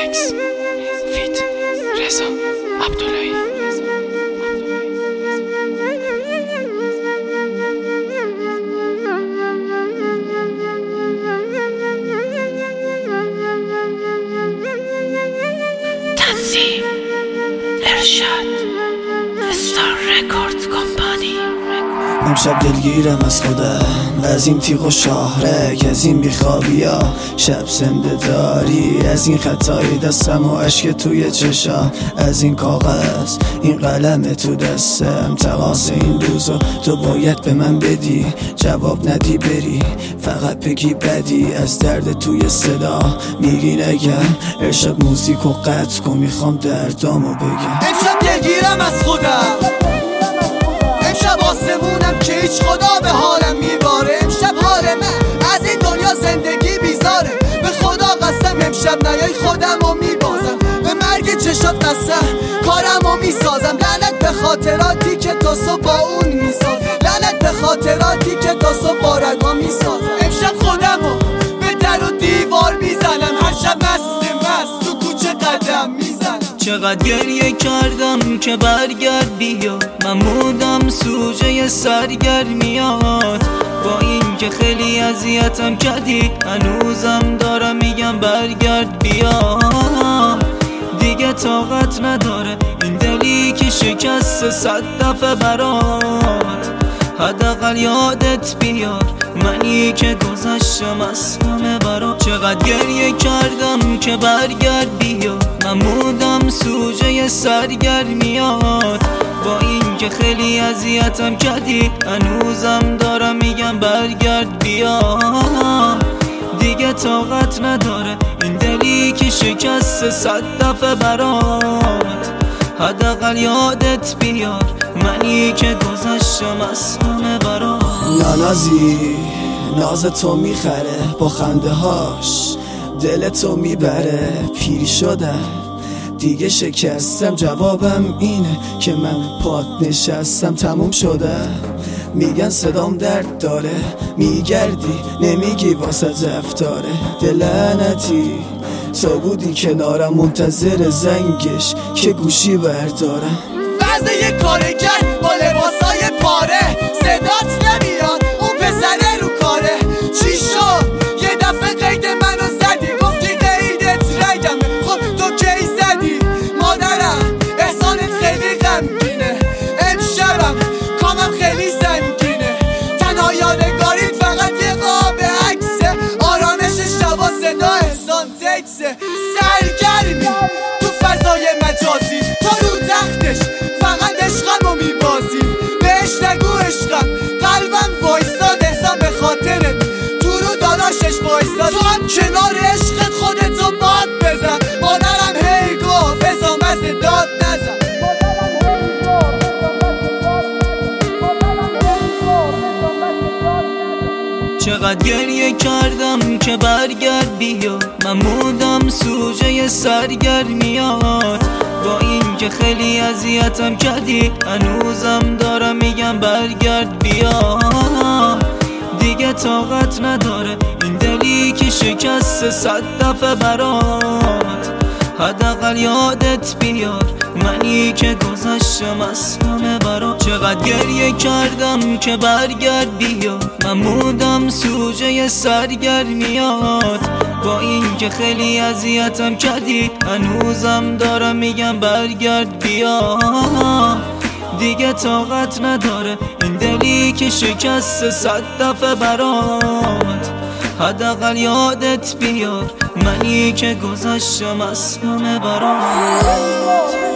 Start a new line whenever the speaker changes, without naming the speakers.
مکس فیت رضا عبداللهی. تنظیم ارشاد استار رکورد کمپانی.
امشب دلگیرم از خودم از این تیغ و شاهرک، از این بیخوابیا شب زنده داری، از این خطای دستم و عشق توی چشام، از این کاغذ این قلم تو دستم. تقاس این روزو تو باید به من بدی، جواب ندی بری فقط بگی بدی. از درد توی صدا میگی نگم، ارشاد موزیکو قطع کن میخوام دردامو بگم.
امشب دلگیرم از خودم، امشب آسمونم که هیچ خدا به حالم میباره. امشب حال من از این دنیا زندگی بیزاره. به خدا قسم امشب نیای خودمو میبازم، به مرگ چشات قسم کارمو میسازم. لعنت به خاطراتی که تا صبح با اون میسازم، لعنت به خاطراتی که تا صبح با رگا میسازم. امشب خودمو به در و دیوار میزنم، هر شب مست تو کوچه قدم میزنم.
چقدر گریه کردم که برگرد بیا، من بودم سوژه سرگرمیات. با این که خیلی اذیتم کردی هنوزم دارم میگم برگرد بیا. دیگه طاقت نداره این دلی که شکست 100 دفعه برات. حداقل یادت بیار منی که گذشتم از همه برات. چقدر گریه کردم که برگرد بیا، من بودم سوژه سرگرمیات. با این که خیلی اذیتم کردی هنوزم دارم میگم برگرد بیا. دیگه طاقت نداره این دلی که شکست 100 دفعه برات. حداقل یادت بیار منی که گذشتم از همه برات.
نانازی ناز تو میخره با خنده هاش دل تو میبره. پیری شدم دیگه شکستم، جوابم اینه که من پات نشستم. تموم شده میگن صدام درد داره، میگردی نمیگی واسه افتاره. دلعنتی تو بودی کنارم منتظر زنگش که گوشی بردارم.
بعض یه کارگر با لباسای پاره صدات نمیاد، اون پسره رو کاره. چی شد یه دفعه قید منو زدی، گفتی قیدت رگمه. خب تو کی زدی مادرم؟ احسانت خیلی غمگینه، امشبم کامم خیلی سنگینه. تنها یادگاریت فقط یه قاب عکسه، آرامش شبا صدا احسان تکسه. سرگرمی تو فضای مجازی، تو رو تختش فقط عشقمو میبازی. بهش نگو عشقم قلبم وایستاد، احسان به خاطرت تو رو داداشش وایستاد. تو هم کنار عشقت خودتو باد بزن. مادرم هی گفت بزا مزه داد نزن.
چقدر گریه کردم که برگرد بیا، من بودم سوژه سرگرمیات. با این که خیلی اذیتم کردی هنوزم دارم میگم برگرد بیا. دیگه طاقت نداره این دلی که شکست 100 دفعه برات. حداقل یادت بیار منی که گذشتم از همه برات. چقدر گریه کردم که برگرد بیا، من بودم سوژه سرگرمیات. با این که خیلی اذیتم کردی هنوزم دارم میگم برگرد بیا. دیگه طاقت نداره این دلی که شکست 100 دفعه برات. حداقل یادت بیار منی که گذشتم از همه برات.